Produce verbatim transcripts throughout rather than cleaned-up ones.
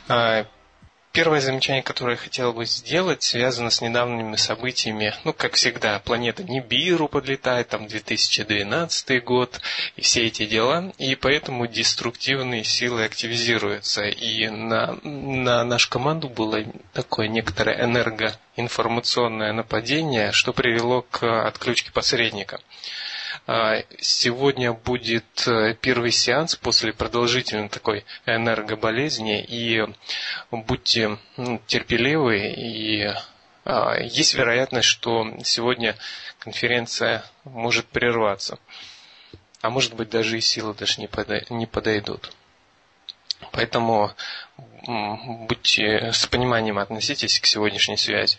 Первое замечание, которое я хотел бы сделать, связано с недавними событиями. Ну, как всегда, планета Нибиру подлетает, там две тысячи двенадцатый год и все эти дела. И поэтому деструктивные силы активизируются. И на, на нашу команду было такое некоторое энергоинформационное нападение, что привело к отключке посредника. Сегодня будет первый сеанс после продолжительной такой энергоболезни, и будьте ну, терпеливы, и а, есть вероятность, что сегодня конференция может прерваться, а может быть даже и силы даже не, подой, не подойдут. Поэтому будьте с пониманием относитесь к сегодняшней связи.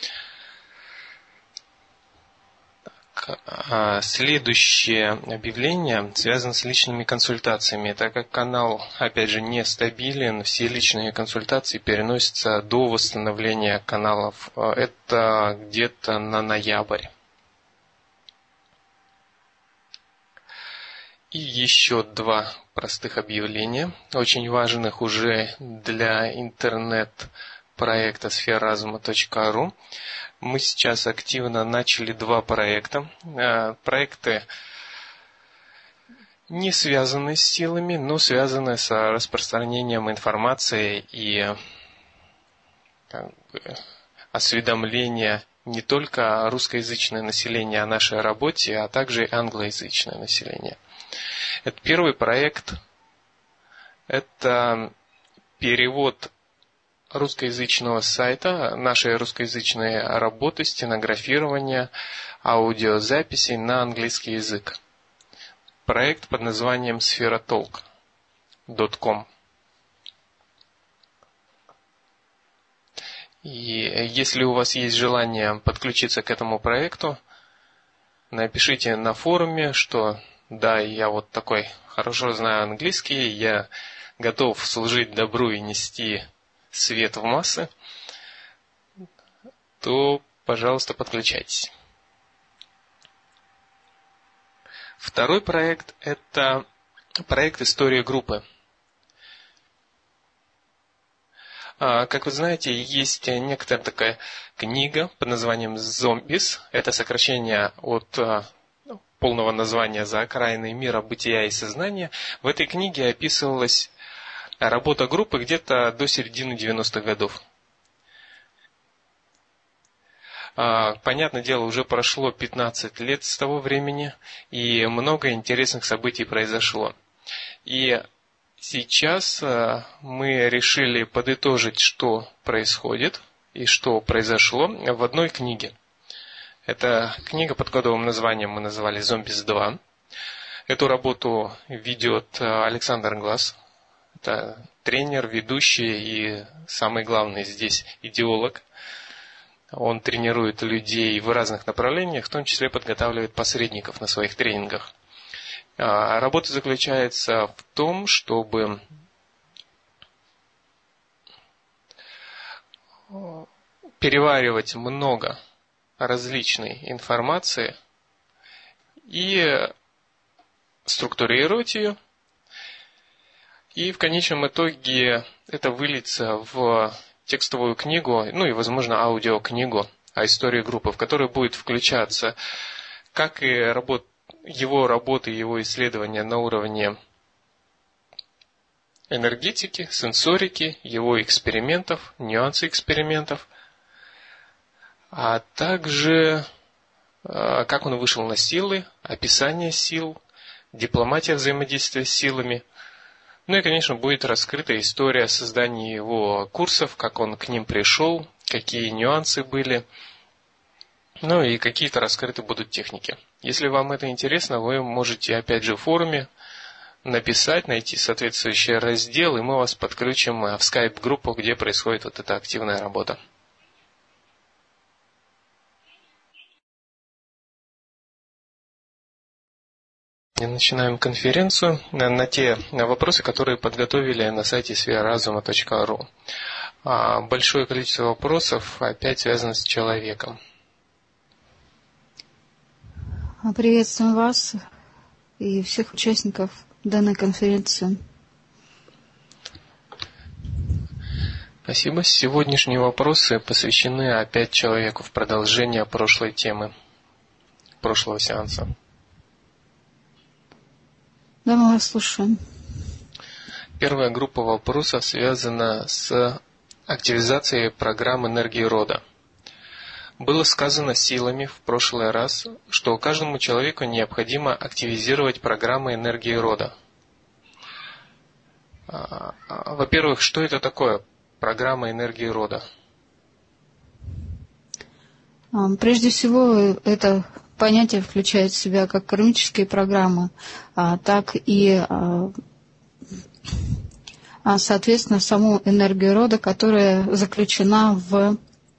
Следующее объявление связано с личными консультациями. Так как канал, опять же, нестабилен, все личные консультации переносятся до восстановления каналов. Это где-то на ноябрь. И еще два простых объявления, очень важных уже для интернет-проекта сфера разума точка ру. Мы сейчас активно начали два проекта. Проекты не связаны с силами, но связаны с распространением информации и как бы, осведомления не только русскоязычное население о нашей работе, а также и англоязычное население. Это первый проект. Это перевод русскоязычного сайта, нашей русскоязычной работы, стенографирования, аудиозаписей на английский язык. Проект под названием сфера толк точка ком. И если у вас есть желание подключиться к этому проекту, напишите на форуме, что да, я вот такой хорошо знаю английский, я готов служить добру и нести свет в массы, то, пожалуйста, подключайтесь. Второй проект – это проект «История группы». Как вы знаете, есть некоторая такая книга под названием «Зомбис». Это сокращение от полного названия «За окраиной мира, бытия и сознания». В этой книге описывалась работа группы где-то до середины девяностых годов. Понятное дело, уже прошло пятнадцать лет с того времени, и много интересных событий произошло. И сейчас мы решили подытожить, что происходит и что произошло в одной книге. Эта книга под кодовым названием мы назвали «Зомбис два». Эту работу ведет Александр Глаз. Это тренер, ведущий и самый главный здесь идеолог. Он тренирует людей в разных направлениях, в том числе подготавливает посредников на своих тренингах. Работа заключается в том, чтобы переваривать много различной информации и структурировать ее. И в конечном итоге это выльется в текстовую книгу, ну и, возможно, аудиокнигу о истории группы, в которой будет включаться как и работ, его работы, его исследования на уровне энергетики, сенсорики, его экспериментов, нюансы экспериментов, а также как он вышел на силы, описание сил, дипломатия взаимодействия с силами. Ну и, конечно, будет раскрыта история создания его курсов, как он к ним пришел, какие нюансы были, ну и какие-то раскрыты будут техники. Если вам это интересно, вы можете, опять же, в форуме написать, найти соответствующий раздел, и мы вас подключим в скайп-группу, где происходит вот эта активная работа. Начинаем конференцию на те вопросы, которые подготовили на сайте сфера разума точка ру. Большое количество вопросов опять связано с человеком. Приветствуем вас и всех участников данной конференции. Спасибо. Сегодняшние вопросы посвящены опять человеку в продолжение прошлой темы, прошлого сеанса. Да, мы вас слушаем. Первая группа вопросов связана с активизацией программ энергии рода. Было сказано силами в прошлый раз, что каждому человеку необходимо активизировать программы энергии рода. Во-первых, что это такое программа энергии рода? Прежде всего, это понятие включает в себя как кармические программы, так и, соответственно, саму энергию рода, которая заключена в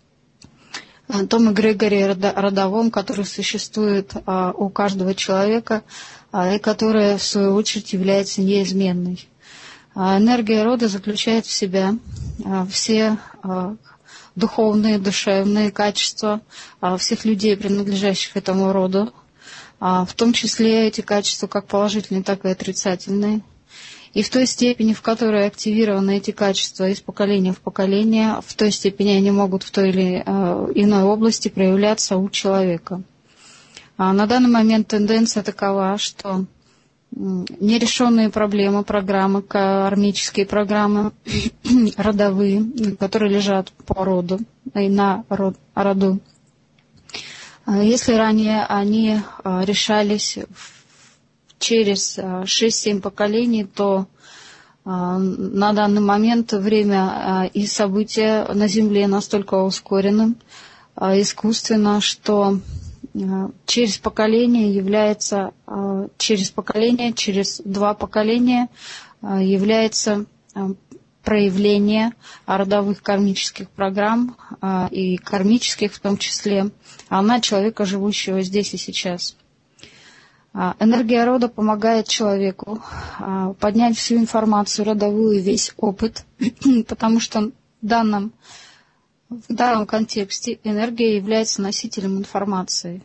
том эгрегоре родовом, который существует у каждого человека и которая, в свою очередь, является неизменной. Энергия рода заключает в себя все духовные, душевные качества всех людей, принадлежащих этому роду, в том числе эти качества как положительные, так и отрицательные. И в той степени, в которой активированы эти качества из поколения в поколение, в той степени они могут в той или иной области проявляться у человека. На данный момент тенденция такова, что нерешенные проблемы, программы, кармические программы, родовые, которые лежат по роду и на род, роду. Если ранее они решались через шесть-семь поколений, то на данный момент время и события на Земле настолько ускорены искусственно, что через поколение является, через поколение, через два поколения является проявление родовых кармических программ и кармических в том числе на человека, живущего здесь и сейчас. Энергия рода помогает человеку поднять всю информацию родовую, весь опыт, потому что в данном, в данном контексте энергия является носителем информации.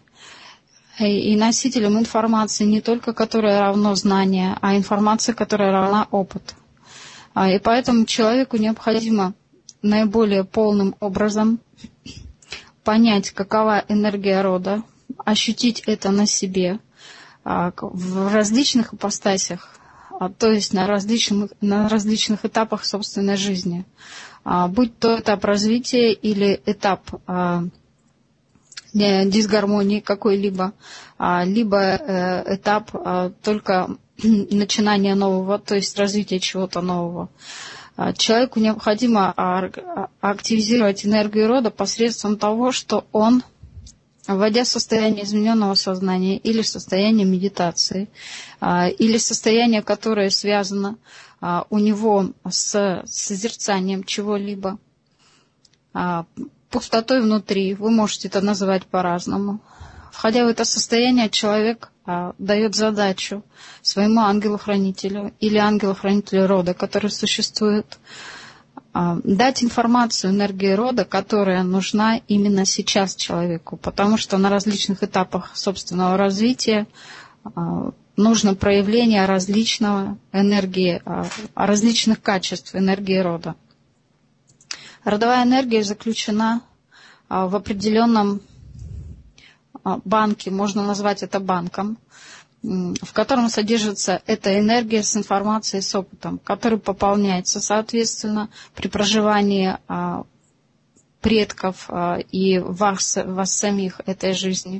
И носителем информации не только, которая равно знание, а информация, которая равна опыту. И поэтому человеку необходимо наиболее полным образом понять, какова энергия рода, ощутить это на себе, в различных ипостасях, то есть на различных, на различных этапах собственной жизни. Будь то этап развития или этап дисгармонии какой-либо, либо этап только начинания нового, то есть развития чего-то нового. Человеку необходимо активизировать энергию рода посредством того, что он, вводя в состояние измененного сознания или состояние медитации, или состояние, которое связано у него с созерцанием чего-либо, пустотой внутри, вы можете это называть по-разному. Входя в это состояние, человек дает задачу своему ангелу-хранителю или ангелу-хранителю рода, который существует, дать информацию энергии рода, которая нужна именно сейчас человеку, потому что на различных этапах собственного развития нужно проявление различного энергии, различных качеств энергии рода. Родовая энергия заключена в определенном банке, можно назвать это банком, в котором содержится эта энергия с информацией, с опытом, который пополняется, соответственно, при проживании предков и вас, вас самих этой жизни.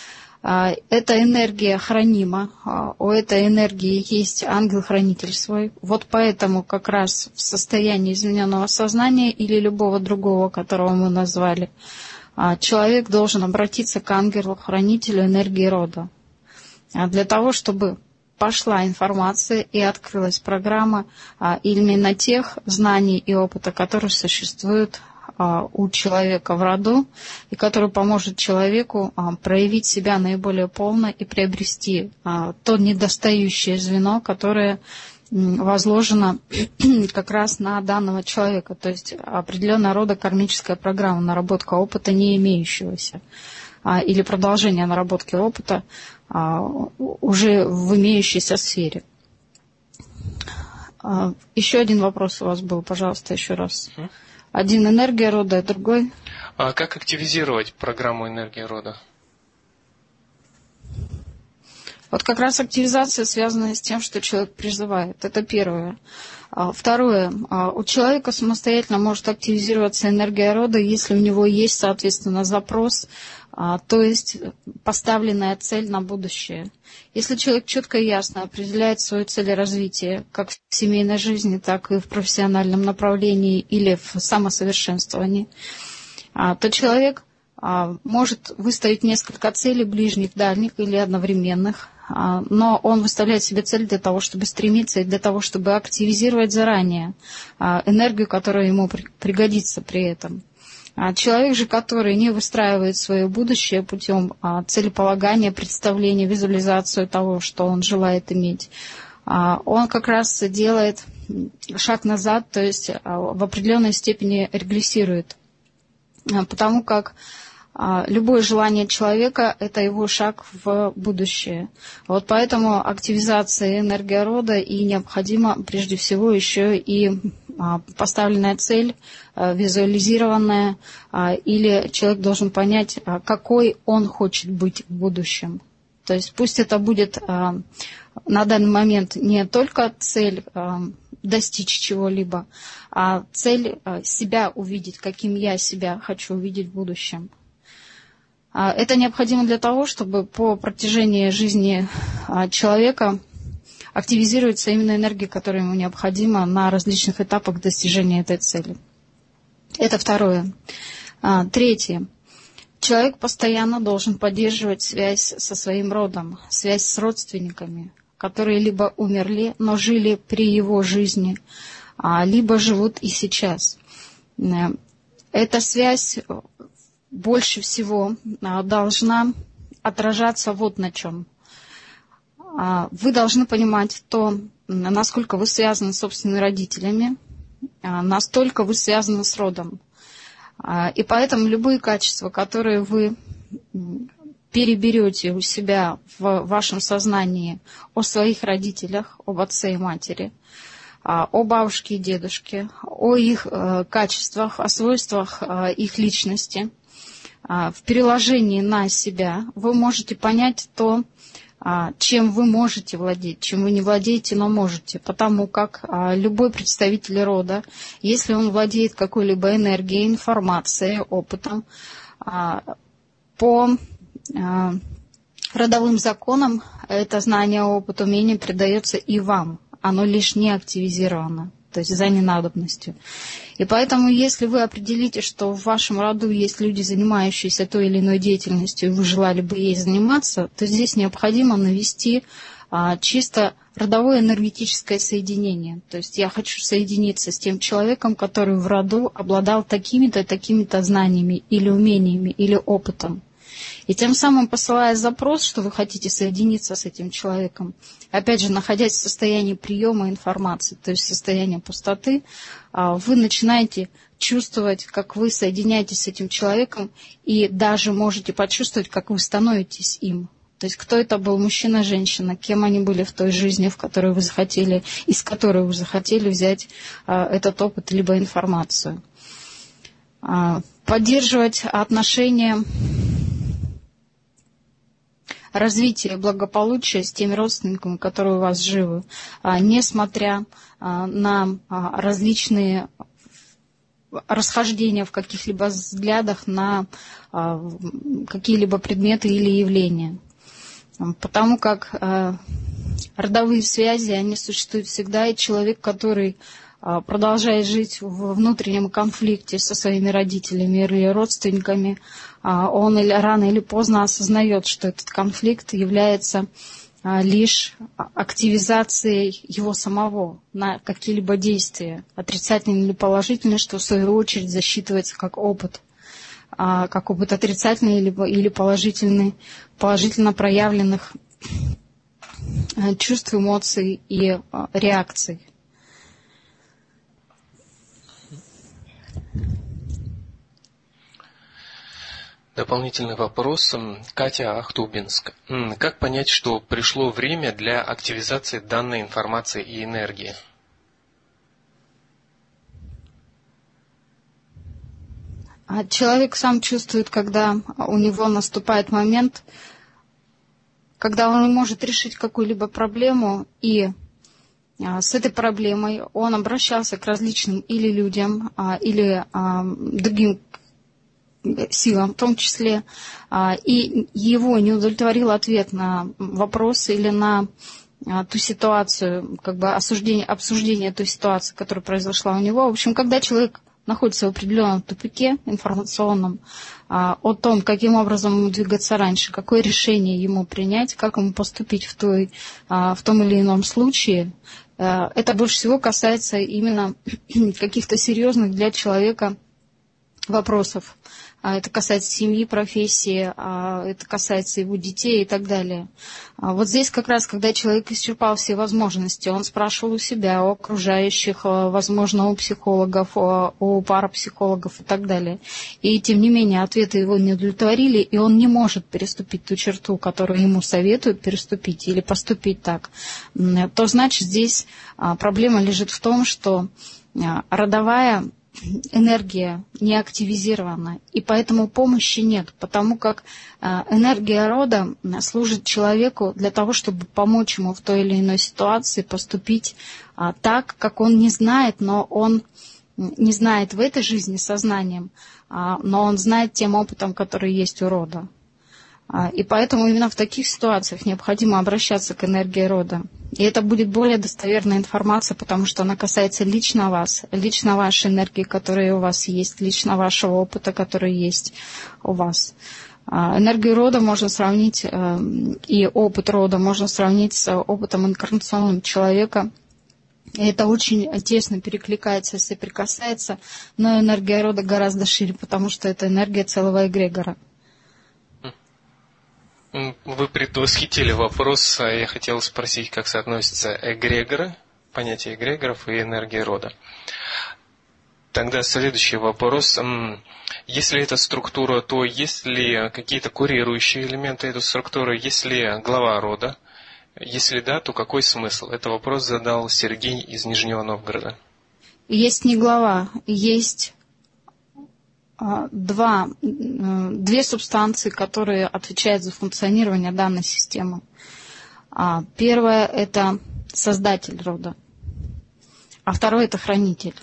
Эта энергия хранима, у этой энергии есть ангел-хранитель свой. Вот поэтому как раз в состоянии измененного сознания или любого другого, которого мы назвали, человек должен обратиться к ангелу-хранителю энергии рода. Для того, чтобы пошла информация и открылась программа именно тех знаний и опыта, которые существуют у человека в роду, и который поможет человеку проявить себя наиболее полно и приобрести то недостающее звено, которое возложено как раз на данного человека, то есть определенного рода кармическая программа, наработка опыта не имеющегося, или продолжение наработки опыта уже в имеющейся сфере. Еще один вопрос у вас был, пожалуйста, еще раз. Один энергия рода, а другой... А как активизировать программу энергии рода? Вот как раз активизация связана с тем, что человек призывает. Это первое. Второе. У человека самостоятельно может активизироваться энергия рода, если у него есть, соответственно, запрос, то есть поставленная цель на будущее. Если человек четко и ясно определяет свою цель развития, как в семейной жизни, так и в профессиональном направлении или в самосовершенствовании, то человек может выставить несколько целей, ближних, дальних или одновременных, но он выставляет себе цель для того, чтобы стремиться и для того, чтобы активизировать заранее энергию, которая ему пригодится при этом. Человек же, который не выстраивает свое будущее путем целеполагания, представления, визуализацию того, что он желает иметь, он как раз делает шаг назад, то есть в определенной степени регрессирует. Потому как любое желание человека – это его шаг в будущее. Вот поэтому активизация энергии рода и необходима прежде всего еще и поставленная цель, визуализированная, или человек должен понять, какой он хочет быть в будущем. То есть пусть это будет на данный момент не только цель достичь чего-либо, а цель себя увидеть, каким я себя хочу увидеть в будущем. Это необходимо для того, чтобы по протяжении жизни человека активизируется именно энергия, которая ему необходима на различных этапах достижения этой цели. Это второе. Третье. Человек постоянно должен поддерживать связь со своим родом, связь с родственниками, которые либо умерли, но жили при его жизни, либо живут и сейчас. Эта связь больше всего должна отражаться вот на чем. Вы должны понимать то, насколько вы связаны с собственными родителями, настолько вы связаны с родом. И поэтому любые качества, которые вы переберете у себя в вашем сознании о своих родителях, об отце и матери, о бабушке и дедушке, о их качествах, о свойствах их личности, в переложении на себя вы можете понять то, чем вы можете владеть, чем вы не владеете, но можете. Потому как любой представитель рода, если он владеет какой-либо энергией, информацией, опытом, по родовым законам это знание, опыт, умение передается и вам. Оно лишь не активизировано, то есть за ненадобностью. И поэтому, если вы определите, что в вашем роду есть люди, занимающиеся той или иной деятельностью, и вы желали бы ей заниматься, то здесь необходимо навести а, чисто родовое энергетическое соединение. То есть я хочу соединиться с тем человеком, который в роду обладал такими-то, такими-то знаниями или умениями, или опытом. И тем самым, посылая запрос, что вы хотите соединиться с этим человеком, опять же, находясь в состоянии приема информации, то есть в состоянии пустоты, вы начинаете чувствовать, как вы соединяетесь с этим человеком, и даже можете почувствовать, как вы становитесь им. То есть кто это был, мужчина, женщина, кем они были в той жизни, в которой вы захотели, из которой вы захотели взять этот опыт либо информацию. Поддерживать отношения, развитие благополучия с теми родственниками, которые у вас живы, несмотря на различные расхождения в каких-либо взглядах на какие-либо предметы или явления. Потому как родовые связи, они существуют всегда, и человек, который продолжает жить в внутреннем конфликте со своими родителями или родственниками, он или рано или поздно осознает, что этот конфликт является лишь активизацией его самого на какие-либо действия, отрицательные или положительные, что в свою очередь засчитывается как опыт, как опыт отрицательный или положительный, положительно проявленных чувств, эмоций и реакций. Дополнительный вопрос. Катя, Ахтубинск. Как понять, что пришло время для активизации данной информации и энергии? Человек сам чувствует, когда у него наступает момент, когда он может решить какую-либо проблему, и с этой проблемой он обращался к различным или людям, или другим силам в том числе, и его не удовлетворил ответ на вопрос или на ту ситуацию, как бы осуждение, обсуждение той ситуации, которая произошла у него. В общем, когда человек находится в определенном тупике информационном, о том, каким образом ему двигаться раньше, какое решение ему принять, как ему поступить в, той, в том или ином случае, это больше всего касается именно каких-то серьезных для человека вопросов. Это касается семьи, профессии, это касается его детей и так далее. Вот здесь как раз, когда человек исчерпал все возможности, он спрашивал у себя, у окружающих, возможно, у психологов, у парапсихологов и так далее. И тем не менее ответы его не удовлетворили, и он не может переступить ту черту, которую ему советуют переступить или поступить так. То значит, здесь проблема лежит в том, что родовая энергия не активизирована, и поэтому помощи нет, потому как энергия рода служит человеку для того, чтобы помочь ему в той или иной ситуации поступить так, как он не знает, но он не знает в этой жизни сознанием, но он знает тем опытом, который есть у рода. И поэтому именно в таких ситуациях необходимо обращаться к энергии рода. И это будет более достоверная информация, потому что она касается лично вас, лично вашей энергии, которая у вас есть, лично вашего опыта, который есть у вас. Энергию рода можно сравнить, и опыт рода можно сравнить с опытом инкарнационным человека. И это очень тесно перекликается и соприкасается, но энергия рода гораздо шире, потому что это энергия целого эгрегора. Вы предвосхитили вопрос, а я хотел спросить, как соотносятся эгрегоры, понятие эгрегоров и энергия рода. Тогда следующий вопрос. Если это структура, то есть ли какие-то курирующие элементы этой структуры, есть ли глава рода? Если да, то какой смысл? Это вопрос задал Сергей из Нижнего Новгорода. Есть не глава, есть... Два, две субстанции, которые отвечают за функционирование данной системы. Первое – это создатель рода, а второе – это хранитель.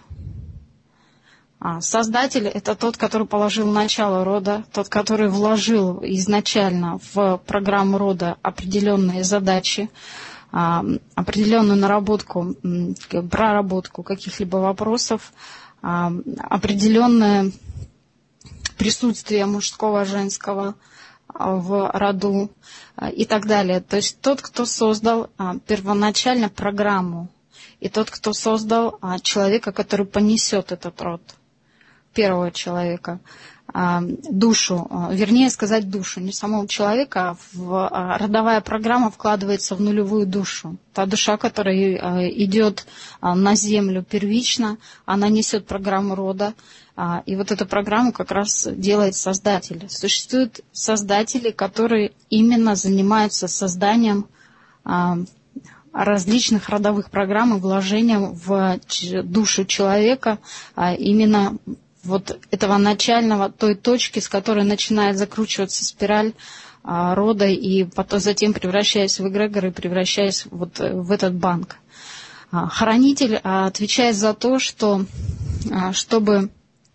Создатель – это тот, который положил начало рода, тот, который вложил изначально в программу рода определенные задачи, определенную наработку, проработку каких-либо вопросов, определенное присутствие мужского, женского в роду и так далее. То есть тот, кто создал первоначально программу, и тот, кто создал человека, который понесет этот род, первого человека, душу, вернее сказать душу, не самого человека, а родовая программа вкладывается в нулевую душу. Та душа, которая идет на землю первично, она несет программу рода, и вот эту программу как раз делает создатель. Существуют создатели, которые именно занимаются созданием различных родовых программ и вложением в душу человека именно вот этого начального, той точки, с которой начинает закручиваться спираль а, рода, и потом затем превращаясь в эгрегор и превращаясь вот в этот банк. А, хранитель а, отвечает за то, что а, чтобы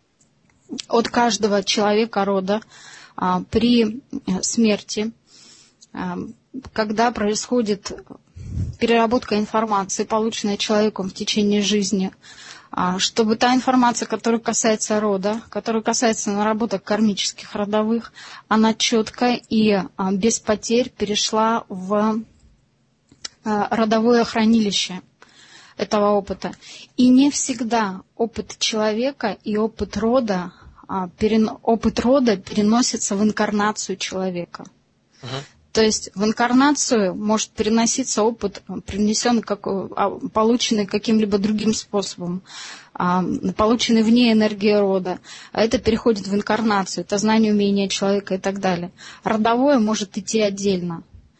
от каждого человека рода а, при смерти, а, когда происходит переработка информации, полученной человеком в течение жизни, чтобы та информация, которая касается рода, которая касается наработок кармических родовых, она четко и без потерь перешла в родовое хранилище этого опыта. И не всегда опыт человека и опыт рода, опыт рода переносится в инкарнацию человека. Uh-huh. То есть в инкарнацию может переноситься опыт, принесенный, как, полученный каким-либо другим способом, полученный вне энергии рода. А это переходит в инкарнацию, это знание, умение человека и так далее. Родовое может идти отдельно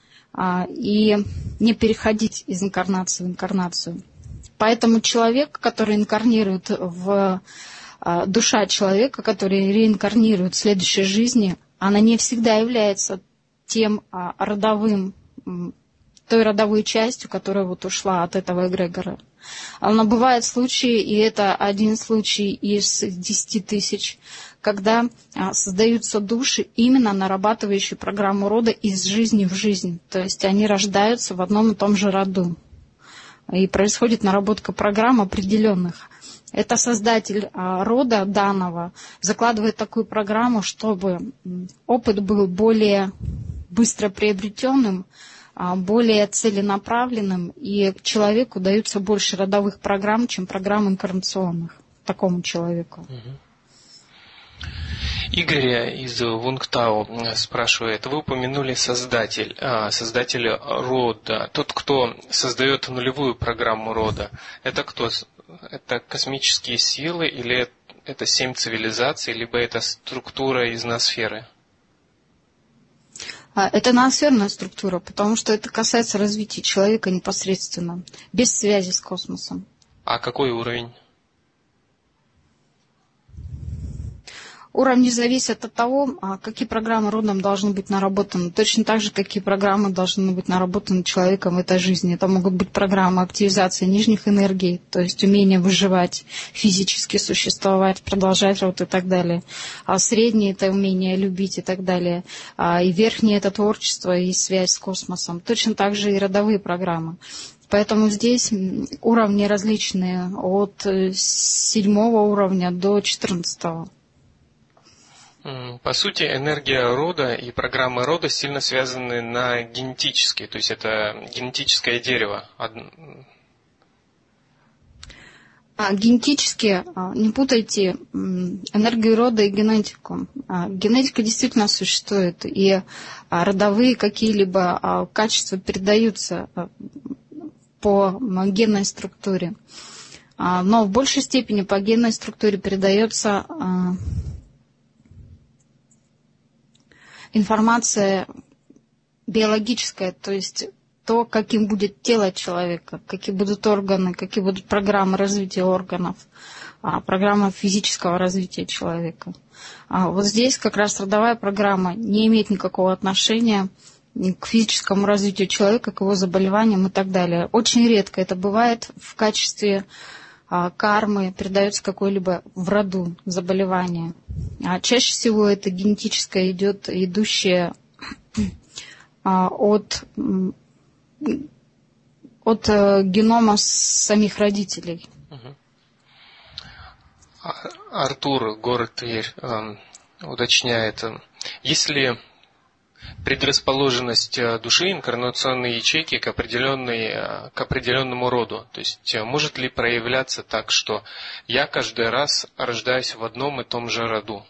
и не переходить из инкарнации в инкарнацию. Поэтому человек, который инкарнирует в душа человека, который реинкарнирует в следующей жизни, она не всегда является тем родовым, той родовой частью, которая вот ушла от этого эгрегора. Но бывают случаи, и это один случай из десяти тысяч, когда создаются души, именно нарабатывающие программу рода из жизни в жизнь. То есть они рождаются в одном и том же роду. И происходит наработка программ определенных. Это создатель рода данного закладывает такую программу, чтобы опыт был более быстро приобретенным, более целенаправленным, и человеку даются больше родовых программ, чем программ инкарнационных такому человеку. Игорь из Вунгтау спрашивает, вы упомянули создатель, а, создатель рода, тот, кто создает нулевую программу рода. Это кто? Это космические силы или это семь цивилизаций, либо это структура из ноосферы? Это ноосферная структура, потому что это касается развития человека непосредственно, без связи с космосом. А какой уровень? Уровни зависят от того, какие программы родом должны быть наработаны. Точно так же, какие программы должны быть наработаны человеком в этой жизни. Это могут быть программы активизации нижних энергий, то есть умение выживать, физически существовать, продолжать род и так далее. А средние – это умение любить и так далее. А и верхние – это творчество и связь с космосом. Точно так же и родовые программы. Поэтому здесь уровни различные, от седьмого уровня до четырнадцатого. По сути, энергия рода и программы рода сильно связаны на генетические, то есть это генетическое дерево. А, генетически, не путайте энергию рода и генетику. Генетика действительно существует, и родовые какие-либо качества передаются по генной структуре. Но в большей степени по генной структуре передается информация биологическая, то есть то, каким будет тело человека, какие будут органы, какие будут программы развития органов, программа физического развития человека. А вот здесь как раз родовая программа не имеет никакого отношения к физическому развитию человека, к его заболеваниям и так далее. Очень редко это бывает в качестве кармы, передается какое-либо в роду заболевание. А чаще всего это генетическое идет, идущее от, от генома самих родителей. Артур, город Тверь, уточняет, если предрасположенность души инкарнационной ячейки к, определенной, к определенному роду. То есть может ли проявляться так, что я каждый раз рождаюсь в одном и том же роду?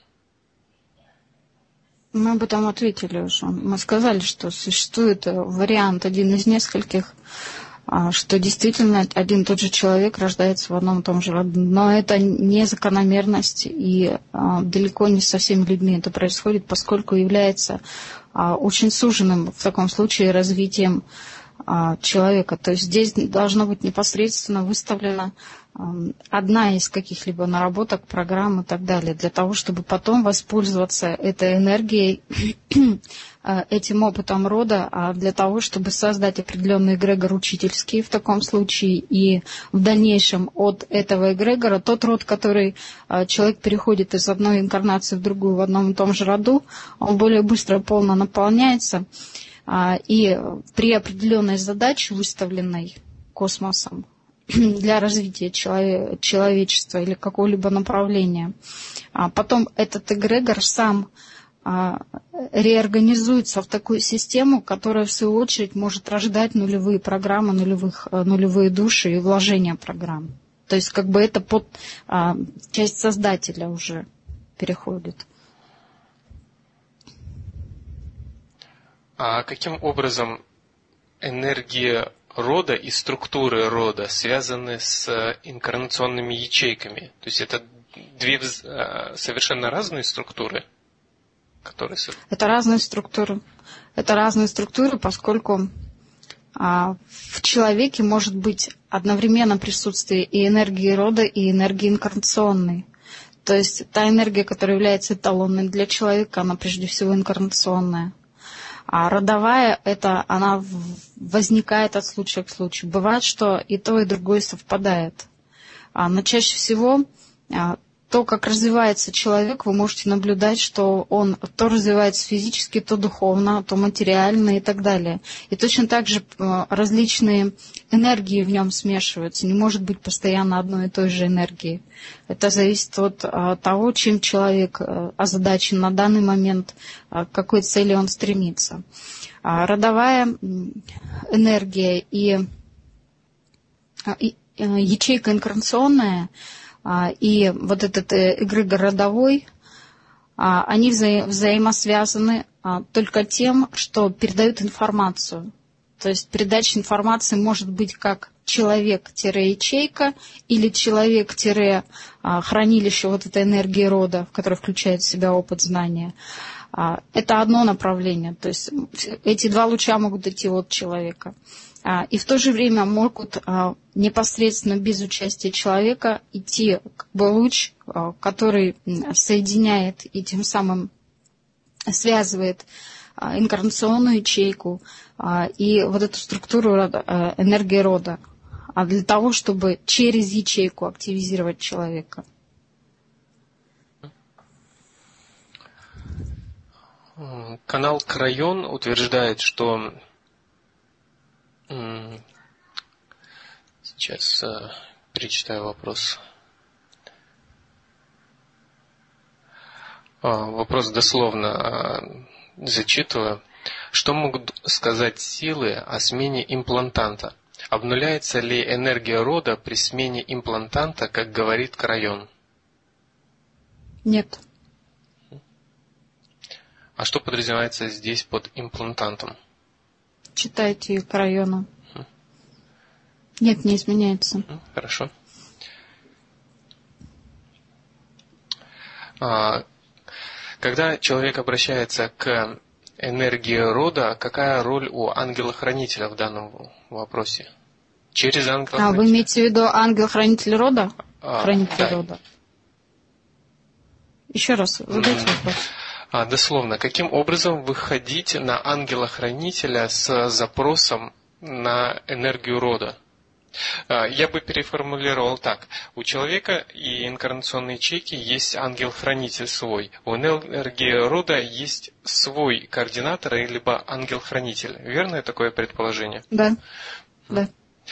Мы об этом ответили уже. Мы сказали, что существует вариант, один из нескольких, что действительно один и тот же человек рождается в одном и том же роду. Но это не закономерность, и далеко не со всеми людьми это происходит, поскольку является очень суженным в таком случае развитием человека. То есть здесь должна быть непосредственно выставлена одна из каких-либо наработок, программ и так далее, для того, чтобы потом воспользоваться этой энергией, этим опытом рода, а для того, чтобы создать определенный эгрегор учительский в таком случае, и в дальнейшем от этого эгрегора тот род, который человек переходит из одной инкарнации в другую в одном и том же роду, он более быстро полно наполняется, и при определенной задаче, выставленной космосом, для развития челове- человечества или какого-либо направления. А потом этот эгрегор сам а, реорганизуется в такую систему, которая, в свою очередь, может рождать нулевые программы, нулевых, нулевые души и вложения программ. То есть как бы это под а, часть создателя уже переходит. А каким образом энергия рода и структуры рода связаны с инкарнационными ячейками? То есть это две совершенно разные структуры, которые... Это разные структуры. Это разные структуры, поскольку а, в человеке может быть одновременно присутствие и энергии рода, и энергии инкарнационной. То есть та энергия, которая является эталонной для человека, она прежде всего инкарнационная. А родовая, это она возникает от случая к случаю. Бывает, что и то, и другое совпадает. Но чаще всего то, как развивается человек, вы можете наблюдать, что он то развивается физически, то духовно, то материально и так далее. И точно так же различные энергии в нем смешиваются. Не может быть постоянно одной и той же энергии. Это зависит от того, чем человек озадачен на данный момент, к какой цели он стремится. Родовая энергия и ячейка инкарнационная и вот этот эгрегор родовой, они вза- взаимосвязаны только тем, что передают информацию. То есть передача информации может быть как человек-ячейка или человек-хранилище вот этой энергии рода, в которой включает в себя опыт знания. Это одно направление. То есть эти два луча могут идти от человека. И в то же время могут непосредственно без участия человека идти как бы луч, который соединяет и тем самым связывает инкарнационную ячейку и вот эту структуру энергии рода, для того, чтобы через ячейку активизировать человека. Канал Крайон утверждает, что сейчас э, перечитаю вопрос. А, вопрос дословно э, зачитываю. Что могут сказать силы о смене имплантанта? Обнуляется ли энергия рода при смене имплантанта, как говорит Крайон? Нет. А что подразумевается здесь под имплантантом? Читайте к району. Нет, не изменяется. Хорошо. А, когда человек обращается к энергии рода, какая роль у ангела-хранителя в данном вопросе? Через ангела-хранителя? А вы имеете в виду ангел-хранитель рода? А, Хранитель да. рода. Еще раз задайте вопрос. А, дословно, каким образом выходить на ангела-хранителя с запросом на энергию рода? А, я бы переформулировал так. У человека и инкарнационной ячейки есть ангел-хранитель свой. У энергии рода есть свой координатор, либо ангел-хранитель. Верное такое предположение? Да. Да.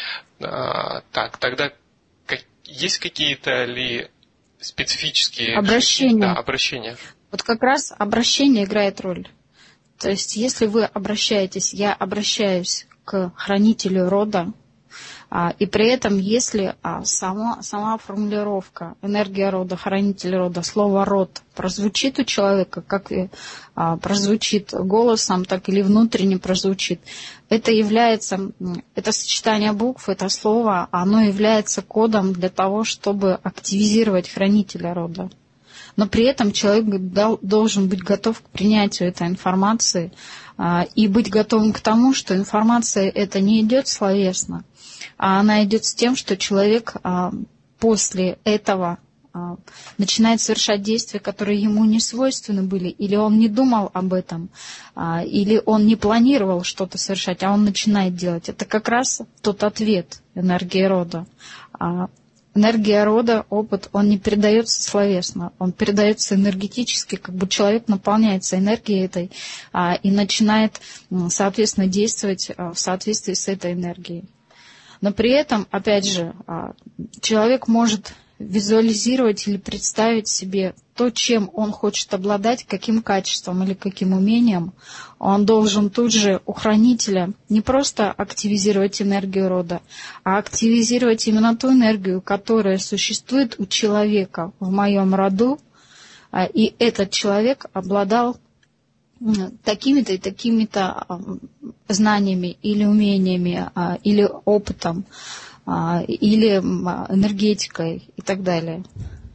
А, так, тогда как, есть какие-то ли специфические обращения? Да, обращения. Вот как раз обращение играет роль. То есть, если вы обращаетесь, я обращаюсь к хранителю рода, а, и при этом, если а, сама, сама формулировка энергия рода, хранитель рода, слово род прозвучит у человека, как и а, прозвучит голосом, так или внутренне прозвучит, это является, это сочетание букв, это слово, оно является кодом для того, чтобы активизировать хранителя рода. Но при этом человек должен быть готов к принятию этой информации и быть готовым к тому, что информация эта не идет словесно, а она идет с тем, что человек после этого начинает совершать действия, которые ему не свойственны были, или он не думал об этом, или он не планировал что-то совершать, а он начинает делать. Это как раз тот ответ энергии рода. Энергия рода, опыт, он не передается словесно, он передается энергетически, как бы человек наполняется энергией этой а, и начинает, соответственно, действовать а, в соответствии с этой энергией. Но при этом, опять же, а, человек может визуализировать или представить себе то, чем он хочет обладать, каким качеством или каким умением. Он должен тут же у хранителя не просто активизировать энергию рода, а активизировать именно ту энергию, которая существует у человека в моем роду, и этот человек обладал такими-то и такими-то знаниями или умениями, или опытом, или энергетикой и так далее.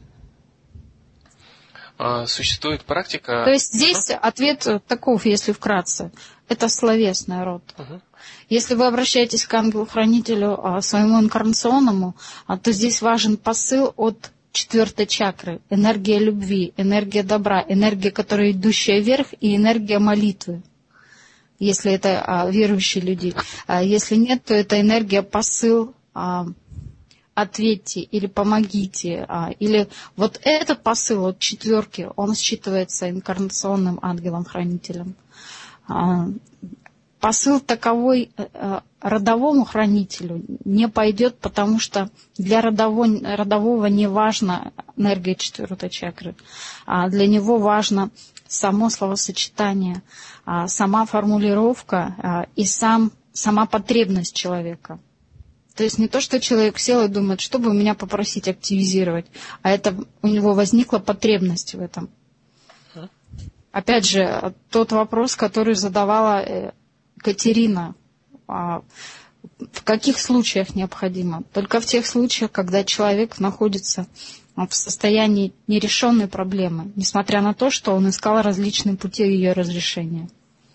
Существует практика... То есть здесь uh-huh. ответ таков, если вкратце. Это словесный род. Uh-huh. Если вы обращаетесь к ангелу-хранителю своему инкарнационному, то здесь важен посыл от четвертой чакры, энергия любви, энергия добра, энергия, которая идущая вверх, и энергия молитвы, если это а, верующие люди. А если нет, то это энергия посыл, а, ответьте или помогите. А, или вот этот посыл от четверки, он считывается инкарнационным ангелом-хранителем. А, посыл таковой а, родовому хранителю не пойдет, потому что для родового, родового не важна энергия четвертой чакры, а для него важно само словосочетание, а, сама формулировка а, и сам, сама потребность человека. То есть не то, что человек сел и думает, что бы у меня попросить активизировать, а это у него возникла потребность в этом. Опять же, тот вопрос, который задавала Катерина, в каких случаях необходимо? Только в тех случаях, когда человек находится в состоянии нерешенной проблемы, несмотря на то, что он искал различные пути ее разрешения.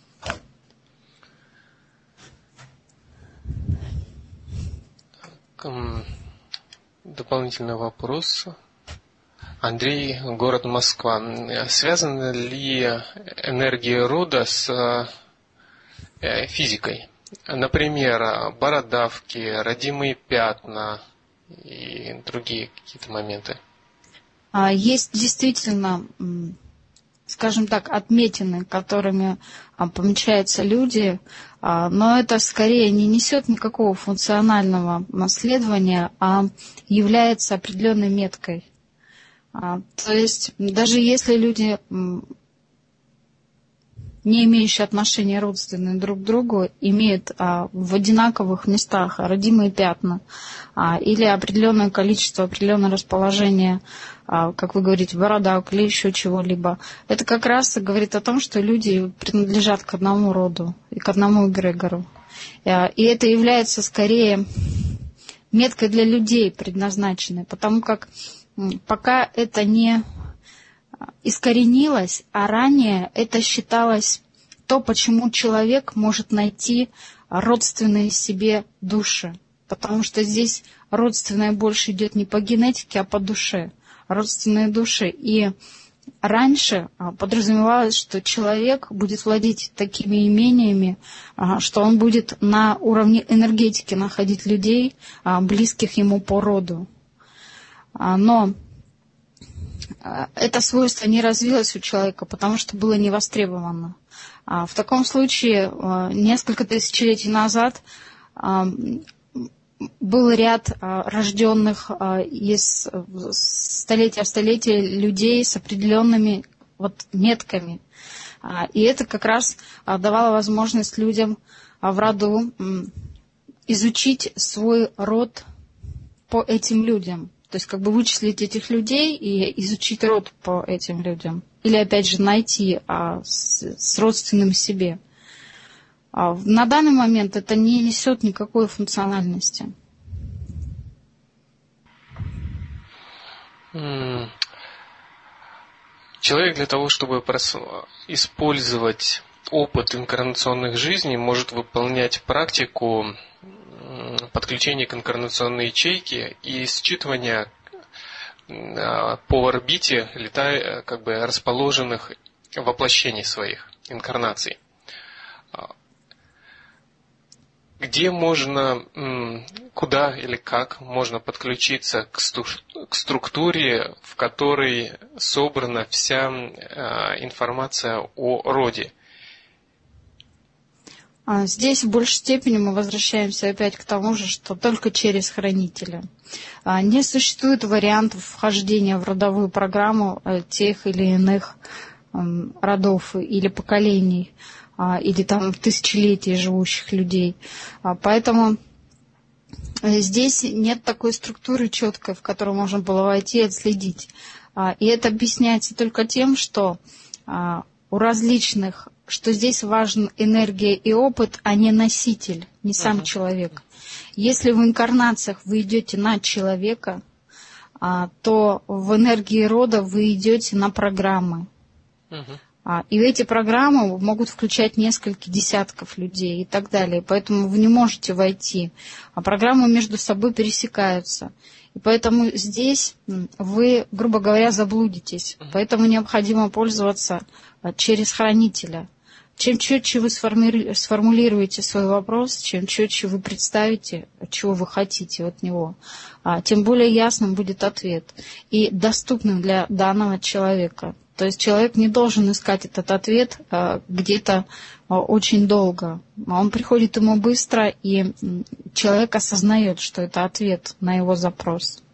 Дополнительный вопрос. Андрей, город Москва. Связана ли энергия рода с физикой? Например, бородавки, родимые пятна и другие какие-то моменты. Есть действительно, скажем так, отметины, которыми помечаются люди, но это скорее не несет никакого функционального наследования, а является определенной меткой. То есть даже если люди, не имеющие отношения родственные друг к другу, имеют а, в одинаковых местах родимые пятна а, или определенное количество, определенное расположение, а, как вы говорите, бородавок или еще чего-либо, это как раз говорит о том, что люди принадлежат к одному роду и к одному эгрегору. А, и это является скорее меткой для людей предназначенной, потому как пока это не искоренилось, а ранее это считалось то, почему человек может найти родственные себе души. Потому что здесь родственное больше идет не по генетике, а по душе. Родственные души. И раньше подразумевалось, что человек будет владеть такими имениями, что он будет на уровне энергетики находить людей, близких ему по роду. Но это свойство не развилось у человека, потому что было не востребовано. В таком случае, несколько тысячелетий назад был ряд рожденных из столетия в столетие людей с определенными вот метками. И это как раз давало возможность людям в роду изучить свой род по этим людям. То есть как бы вычислить этих людей и изучить род по этим людям. Или опять же найти а, с, с родственным себе. А, на данный момент это не несет никакой функциональности. Человек для того, чтобы использовать опыт инкарнационных жизней, может выполнять практику подключение к инкарнационной ячейке и считывание по орбите летая, как бы расположенных воплощений своих, инкарнаций. Где можно, куда или как можно подключиться к структуре, в которой собрана вся информация о роде? Здесь в большей степени мы возвращаемся опять к тому же, что только через хранителя. Не существует вариантов вхождения в родовую программу тех или иных родов или поколений, или там тысячелетий живущих людей. Поэтому здесь нет такой структуры четкой, в которую можно было войти и отследить. И это объясняется только тем, что у различных, что здесь важна энергия и опыт, а не носитель, не сам uh-huh. человек. Если в инкарнациях вы идете на человека, то в энергии рода вы идете на программы. Uh-huh. И эти программы могут включать несколько десятков людей и так далее. Поэтому вы не можете войти. А программы между собой пересекаются. И поэтому здесь вы, грубо говоря, заблудитесь. Поэтому необходимо пользоваться через хранителя. Чем четче вы сформулируете свой вопрос, чем четче вы представите, чего вы хотите от него, тем более ясным будет ответ и доступным для данного человека. То есть человек не должен искать этот ответ где-то очень долго. Он приходит ему быстро, и человек осознает, что это ответ на его запрос.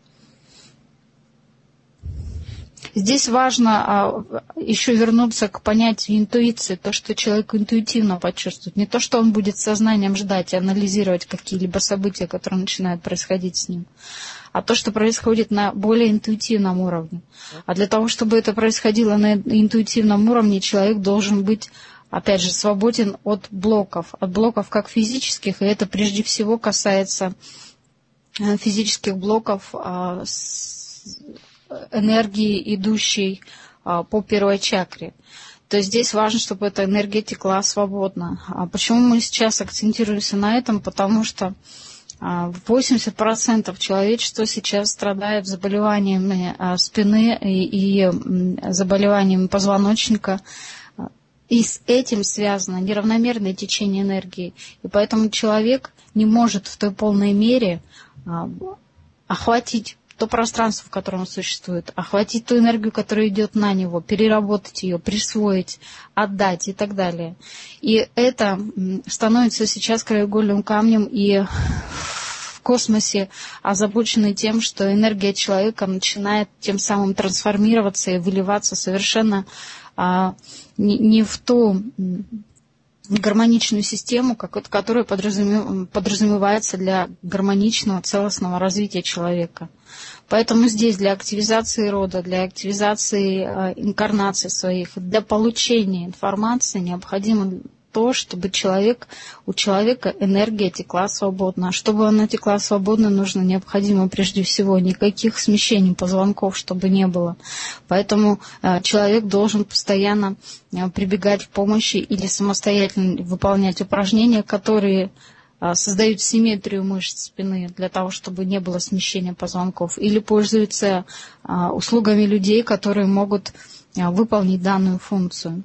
Здесь важно еще вернуться к понятию интуиции, то, что человек интуитивно почувствует. Не то, что он будет сознанием ждать и анализировать какие-либо события, которые начинают происходить с ним, а то, что происходит на более интуитивном уровне. А для того, чтобы это происходило на интуитивном уровне, человек должен быть, опять же, свободен от блоков. От блоков как физических, и это прежде всего касается физических блоков энергии, идущей по первой чакре. То есть здесь важно, чтобы эта энергия текла свободно. А почему мы сейчас акцентируемся на этом? Потому что восемьдесят процентов человечества сейчас страдает заболеваниями спины и, и заболеваниями позвоночника. И с этим связано неравномерное течение энергии. И поэтому человек не может в той полной мере охватить то пространство, в котором он существует, охватить ту энергию, которая идет на него, переработать ее, присвоить, отдать и так далее. И это становится сейчас краеугольным камнем, и в космосе озабочены тем, что энергия человека начинает тем самым трансформироваться и выливаться совершенно а, не, не в ту гармоничную систему, которая подразумевается для гармоничного, целостного развития человека. Поэтому здесь для активизации рода, для активизации э, инкарнаций своих, для получения информации необходимо то, чтобы человек, у человека энергия текла свободно. А чтобы она текла свободно, нужно необходимо прежде всего никаких смещений позвонков, чтобы не было. Поэтому э, человек должен постоянно э, прибегать к помощи или самостоятельно выполнять упражнения, которые создают симметрию мышц спины для того, чтобы не было смещения позвонков, или пользуются услугами людей, которые могут выполнить данную функцию.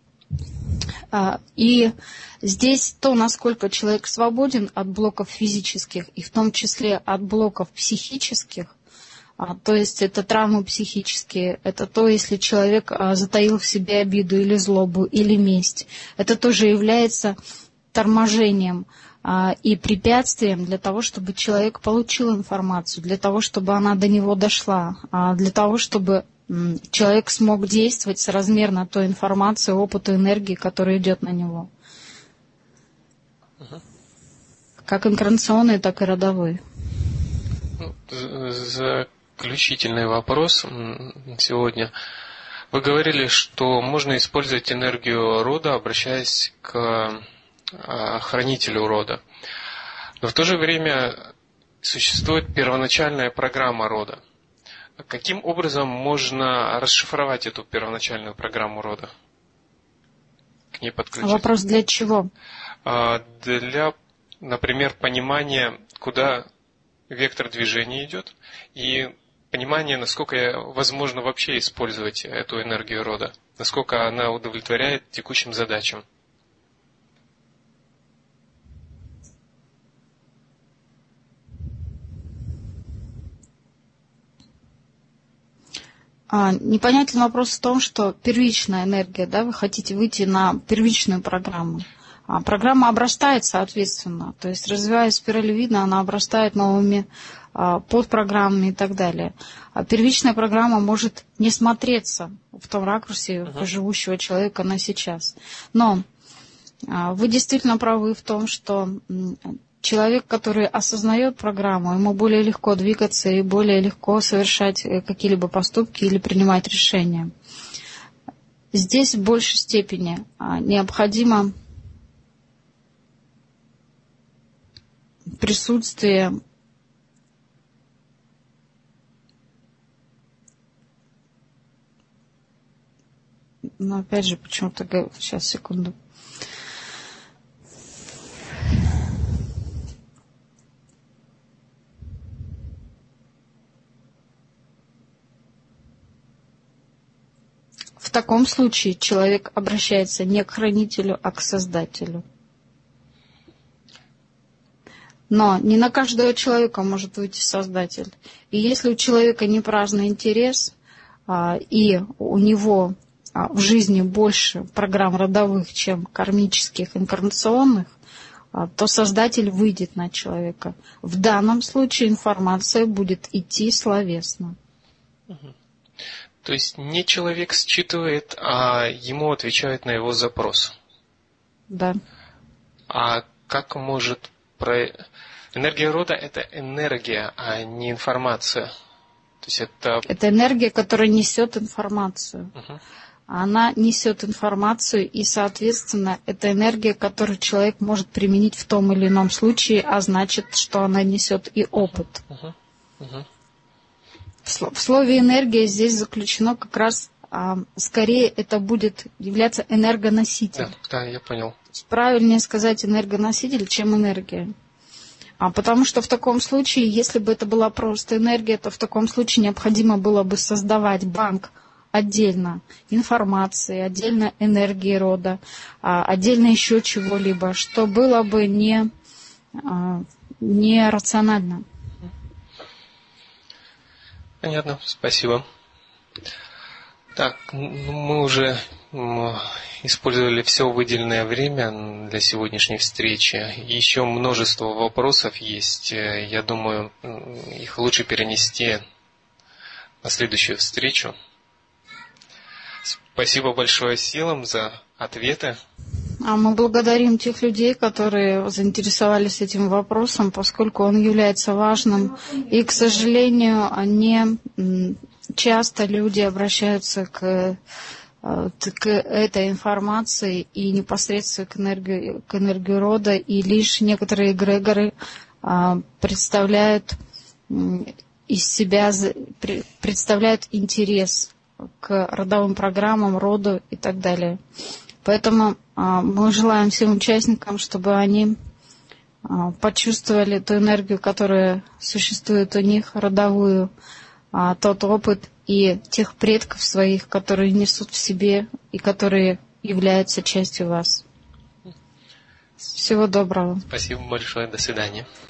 И здесь то, насколько человек свободен от блоков физических, и в том числе от блоков психических, то есть это травмы психические, это то, если человек затаил в себе обиду или злобу, или месть. Это тоже является торможением и препятствием для того, чтобы человек получил информацию, для того, чтобы она до него дошла, для того, чтобы человек смог действовать соразмерно той информации, опыту, энергии, которая идет на него. Угу. Как инкарнационный, так и родовой. Заключительный вопрос сегодня. Вы говорили, что можно использовать энергию рода, обращаясь к хранителю рода. Но в то же время существует первоначальная программа рода. Каким образом можно расшифровать эту первоначальную программу рода? К ней подключиться? Вопрос для чего? Для, например, понимания, куда вектор движения идет, и понимания, насколько возможно вообще использовать эту энергию рода, насколько она удовлетворяет текущим задачам. А, непонятен вопрос в том, что первичная энергия, да, вы хотите выйти на первичную программу. А программа обрастает, соответственно, то есть развивая спиралевидно, она обрастает новыми а, подпрограммами и так далее. А первичная программа может не смотреться в том ракурсе uh-huh. живущего человека на сейчас. Но а, вы действительно правы в том, что человек, который осознает программу, ему более легко двигаться и более легко совершать какие-либо поступки или принимать решения. Здесь в большей степени необходимо присутствие но опять же почему-то сейчас секунду. в таком случае человек обращается не к хранителю, а к Создателю. Но не на каждого человека может выйти Создатель. И если у человека не праздный интерес, и у него в жизни больше программ родовых, чем кармических, инкарнационных, то Создатель выйдет на человека. В данном случае информация будет идти словесно. То есть не человек считывает, а ему отвечают на его запрос. Да. А как может... Про... Энергия рода – это энергия, а не информация. То есть это... это энергия, которая несет информацию. Угу. Она несет информацию, и, соответственно, это энергия, которую человек может применить в том или ином случае, а значит, что она несет и опыт. Угу. Угу. В слове «энергия» здесь заключено как раз, а, скорее это будет являться энергоноситель. Да, да, я понял. Правильнее сказать энергоноситель, чем энергия. А потому что в таком случае, если бы это была просто энергия, то в таком случае необходимо было бы создавать банк отдельно информации, отдельно энергии рода, отдельно еще чего-либо, что было бы не, не рационально. Понятно, спасибо. Так, мы уже использовали все выделенное время для сегодняшней встречи. Еще множество вопросов есть. Я думаю, их лучше перенести на следующую встречу. Спасибо большое силам за ответы. А мы благодарим тех людей, которые заинтересовались этим вопросом, поскольку он является важным. И, к сожалению, не часто люди обращаются к, к этой информации и непосредственно к энергии, к энергии рода, и лишь некоторые эгрегоры представляют из себя, представляют интерес к родовым программам, роду и так далее. Поэтому а, мы желаем всем участникам, чтобы они а, почувствовали ту энергию, которая существует у них, родовую, а, тот опыт и тех предков своих, которые несут в себе и которые являются частью вас. Всего доброго. Спасибо большое. До свидания.